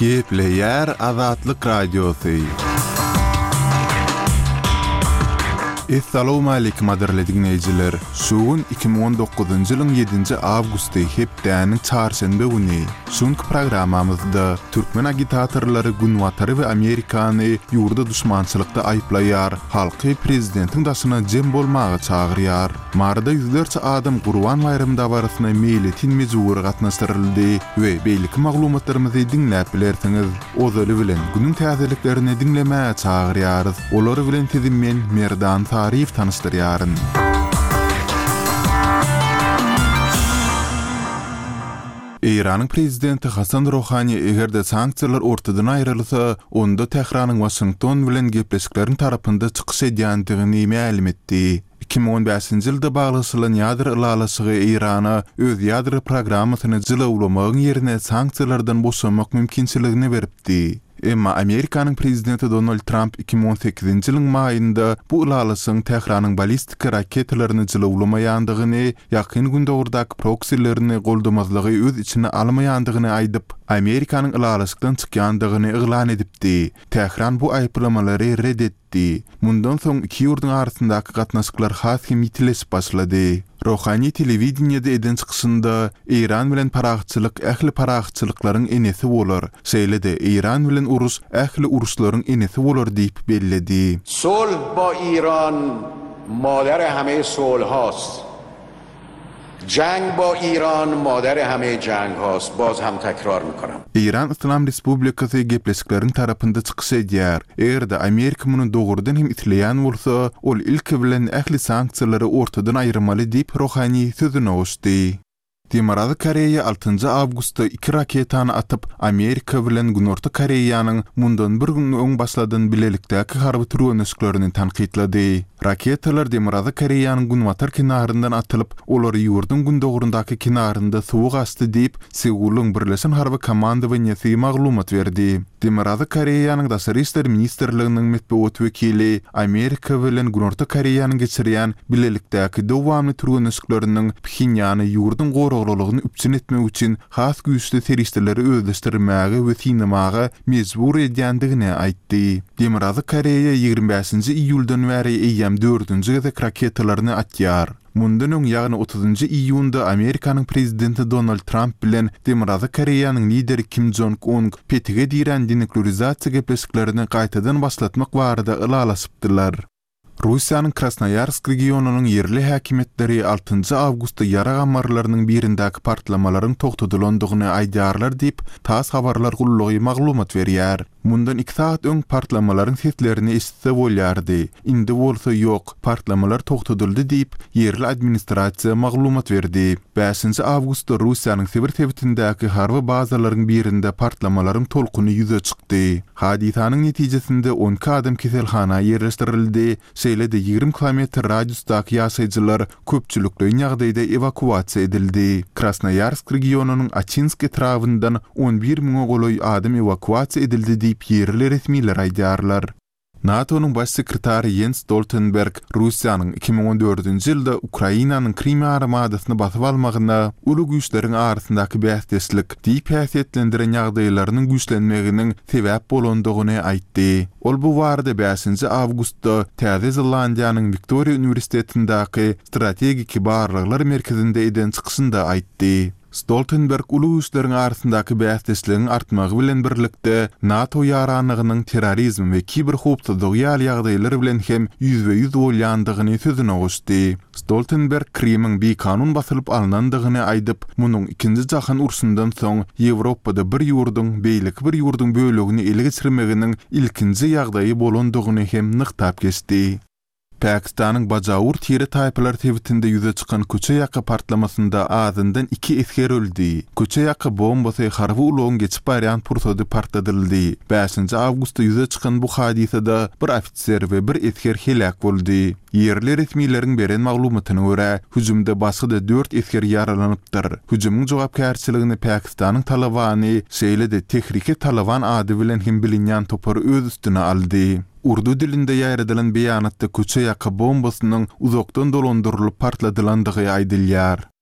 Gepleyer Azatlyk Radiosu. Assalamu alaykum adirli dinleyijiler. Şuun 2019-njy ýylyň 7-nji awgusty hepdäniň çarşembe güni. Şuňky programamyzda türkmen agitatorlary Günwatary we Amerikany ýurda düşmançylykda aýplaýar, halky prezidentiň daşyna jem bolmagy çagyrýar. Marda ýüzlerçe adam Gurban bayramy dawarasyna meýletin mejbur gatnaşdyryldy we beýlik maglumatlarymyzy dinläp bilersiňiz. Ozaly bilen günüň täzeliklerini dinlemäge çagyrýarys. Olary bilen sizin men Merdan tarif tanıştırýaryn. Iranyň prezidenti Hasan Rouhani egerde sanksiýalar ortadan aýrylsa, onda Tehranyň Washington bilen gepleşiklerin tarapynda çykyş edýändigini ma'lum etdi. 2015-nji ýylda baglanşylan ýadyr ýylalaşygy Irana öz ýadyr programmasyny jylawlamagyň ýerine sanksiýalardan boşanmak mümkinçiligini beripdi. Emma Amerikanyň prezidenti Donald Trump 2018-nji ýylyň maýynda bu ýylalaşyň Tehranyň ballistik raketalaryny jylawlamaýandygyny, ýakyn günde ordak proksilerini goldamazlygy öz içine almaýandygyny aýdyp, Amerikanyň ýylalaşykdan çykýandygyny eglan edipdi. Tehran bu aýplamalary reddetdi. Mundan soň iki ýurdun arasyndaky gatnaşyklar hasym ýitileşip başlady. Rouhani telewizionyada eden çykyşynda İran bilen paragçylyk ähli paragçylyklaryň enesi bolar. Şeýle-de İran bilen uruş ähli uruşlaryň enesi bolar diýip belledi. Sulh ba İran madar hame sulh hast. Jang ba İran madar hame jang hast. Baz ham tekrar mikonam. İran İslam Respublikasy gepleşiklerin tarapynda çykyş edýär. Eger-de Amerika muny dogrudan hem itleýän bolsa, ol ilki bilen ähli sanksiýalary ortadan aýyrmaly diýip Rouhani sözüne goşdy. Demokrat Koreýa 6-njy awgustda 2 raketany atyp Amerika bilen Günorta Koreýanyň mundan bir gün öň başladan bilelikdäki harby türenişlerini tanqidlady. Raketalar Demokrat Koreýanyň Günwatar kinaryndan atylyp, olary ýurdun gündogrundaky kinarynda suwuk asty diýip Seulyň Birleşen Harby Komandowaňysy maglumat berdi. Demokrat Koreýanyň Daşary işler ministrliginiň medeniýet wekili Amerika bilen Günorta Koreýanyň geçirýän bilelikdäki dowamly türenişleriniň Pxinýany ýurdun goraglygyny üpçün etmek üçin has güýçli teristleri özleşdirmäge we sinemaga mejbur edýändigini aýtdy. Demokrat Koreýa 25-nji iýuldan bäri eýýäm 4-nji gezek raketalaryny atýar. Mundan öň ýagny 30-njy iýunda Amerikanyň prezidenti Donald Trump bilen Demokrat Koreýanyň lideri Kim Jong-un Petige diýen denuklearizasiýa gepleşiklerini gaýtadan başlatmak barada ýylalaşypdylar. Russiýanyň Krasnoyarsk regionunyň yerli häkimetleri 6-njy awgustda ýara gamarlarynyň birindäki partlamaların togtadylandygyny aýdýarlar diýip tas habarlar gullugy maglumat berýär. Mundan 2 saat öň partlamalaryň seslerini eşitse bolýardy. Indi bolsa ýok, partlamalar togtadyldy diýip yerli administrasiýa maglumat berdi. 5-nji awgustda Russiýanyň Sibir tebitindäki harby bazalaryň birinde partlamalaryň tolkuny ýüze çykdy. Hadisanyň netijesinde 10 adam keselhana ýerleşdirildi. Şeýle-de 20 kilometr radiusdaky ýaşaýjylar köpçülikli ýagdaýda evakuasiýa edildi. Krasnoyarsk regionunyň Achinsk etrawyndan 11.000 goloý adam evakuasiýa edildi diýip yerli resmiler aýdýarlar. NATO'nun baş sekretary Jens Stoltenberg Russiýanyň 2014-nji ýylda Ukrainanyň Krim armadasyny basyp almagyna uly güýçleriň arasyndaky bäsdeslik diýip häsiýetlendiren ýagdaýlarynyň güýçlenmeginiň sebäp bolandygyny aýtdy. Ol bu barada 5-nji awgustda Täze Zelandiýanyň Victoria Universitetindäki strategik barlyklar merkezinde eden çykyşynda aýtdy. Stoltenberg uly güýçleriň arasyndaky bäsdesligiň artmagy bilen birlikde NATO ýaranlygynyň terrorizm we kiber howpsuzlygy ýagdaýlary bilen hem ýüzbe-ýüz bolýandygyny sözüne goşdy. Stoltenberg Krimiň bekanun basylyp alynandygyny aýdyp, munyň 2-nji jahan urusyndan soň Ýewropada bir ýurdun bölegini ele geçirmeginiň ilkinji ýagdaýy bolandygyny hem nykdap geçdi. Pakistanyň Bajawur tiri taýplar tebitinde ýüze çykan köçe ýaky partlamasynda azyndan 2 esker öldi. Köçe ýaky bombasy harby ulyň geçip barýan pursady partladyldy. 5-nji awgustda ýüze çykan bu hadisada bir ofitser we bir esker helak boldy. Yerli resmiýetiň beren maglumatyna görä, hüjümde başga da 4 esker ýaralanypdyr. Hüjümyň jogapkärçiligini Pakistanyň Talabany, şeýle-de Tehrike Taliban ady bilen hem bilinýän topar öz üstüne aldy. Urdu dilinde ýarydylan beýanatda köçe ýaky bombasynyň uzakdan dolandyrylyp partladylandygy aýdylýar.